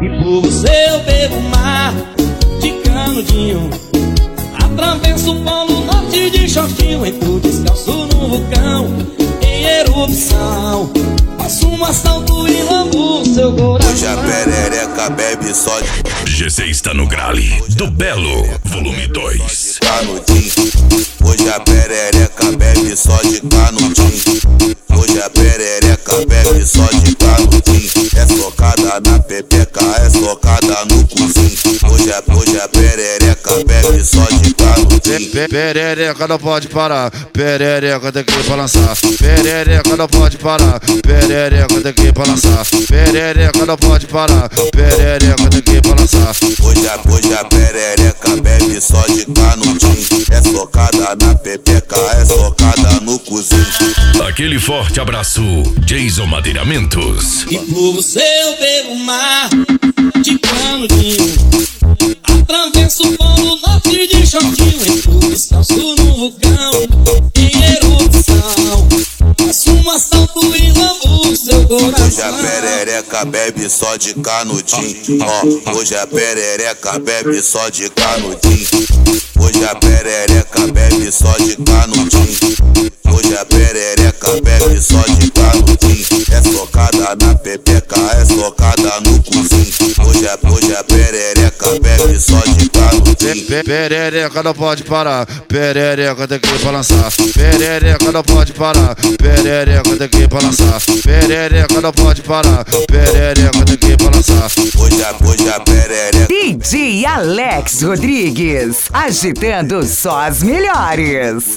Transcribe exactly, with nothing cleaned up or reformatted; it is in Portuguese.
E por você eu bebo mar de canudinho, atravesso o polo norte de shortinho, entro descalço no vulcão em erupção, faço um assalto e lambo seu coração. Hoje a perereca bebe só de G C está no grale do Belo, volume dois. canudinho. Hoje a perereca bebe só de canudinho. Hoje a perereca bebe só de canudinho. É socada na pepeca, é socada no cozinho. Hoje a, hoje a perereca bebe só de canudinho. Pe- Perereca não pode parar, perereca tem que ir balançar. Perereca não pode parar, perereca tem que ir balançar. Perereca não pode parar, perereca tem que ir balançar. Hoje a, hoje a perereca bebe só de canudinho. É socada na pepeca, é socada no cozinho. Aquele forte abraço, Jason Madeiramentos. E por você eu bebo mar de canudinho, atravesso o polo norte de shortinho, entro descalço no vulcão em erupção, faço um assalto e lambo seu coração. Hoje a perereca bebe só de canudinho. Ó, hoje a perereca bebe só de canudinho. Hoje a perereca bebe só de canudinho. Hoje a perereca bebe só de canudinho. É socada na pepeca, é socada no cozinho. Hoje a, hoje a perereca bebe só de canudinho. Pe- Perereca não pode parar, perereca tem que ir balançar. Perereca não pode parar, perereca tem que ir balançar. Perereca não pode parar, perereca tem que ir balançar. Hoje a, hoje a perereca D J Alex Rodrigues, agitando só as melhores.